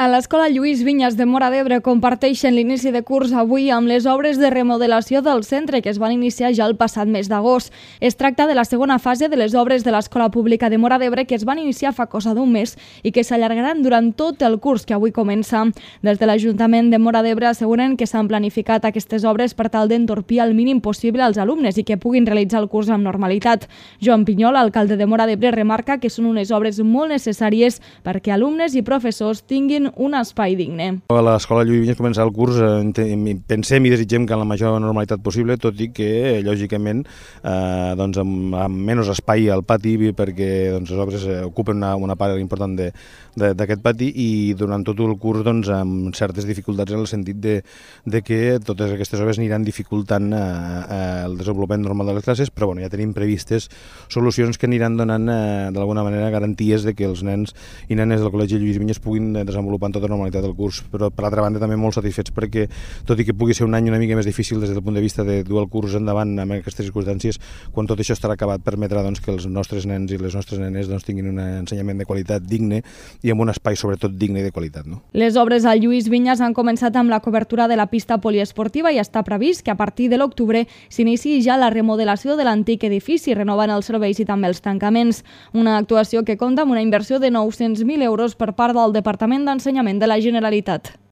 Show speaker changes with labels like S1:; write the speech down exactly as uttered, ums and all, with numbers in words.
S1: A l'Escola Lluís Vinyes de Móra d'Ebre comparteixen l'inici de curs avui amb les obres de remodelació del centre que es van iniciar ja el passat mes d'agost. Es tracta de la segona fase de les obres de l'Escola Pública de Móra d'Ebre que es van iniciar fa cosa d'un mes i que s'allargaran durant tot el curs que avui comença. Des de l'Ajuntament de Móra d'Ebre asseguren que s'han planificat aquestes obres per tal d'entorpir al mínim possible als alumnes i que puguin realitzar el curs amb normalitat. Joan Pinyol, alcalde de Móra d'Ebre, remarca que són unes obres molt necessàries perquè alumnes i professors tinguin un espai digne.
S2: A l'Escola Lluís Vinyes començarà el curs, eh, pensem i desitgem que en la major normalitat possible, tot i que, lògicament, eh, doncs amb, amb menys espai al pati, perquè doncs, les obres ocupen una, una part important d'aquest pati i durant tot el curs doncs, amb certes dificultats en el sentit de, de que totes aquestes obres aniran dificultant eh, el desenvolupament normal de les classes, però bueno, ja tenim previstes solucions que aniran donant eh, d'alguna manera garanties de que els nens i nenes del Col·legi Lluís Vinyes puguin desenvolupar en tota normalitat del curs, però per altra banda també molt satisfets perquè, tot i que pugui ser un any una mica més difícil des del punt de vista de dur el curs endavant amb aquestes circumstàncies, quan tot això estarà acabat permetrà doncs, que els nostres nens i les nostres nenes doncs, tinguin un ensenyament de qualitat digne i amb un espai sobretot digne i de qualitat. No?
S1: Les obres al Lluís Vinyes han començat amb la cobertura de la pista poliesportiva i està previst que a partir de l'octubre s'iniciï ja la remodelació de l'antic edifici, renovant els serveis i també els tancaments. Una actuació que compta amb una inversió de nou-cents mil euros per part del Departament d'Ensenyament de la Generalitat.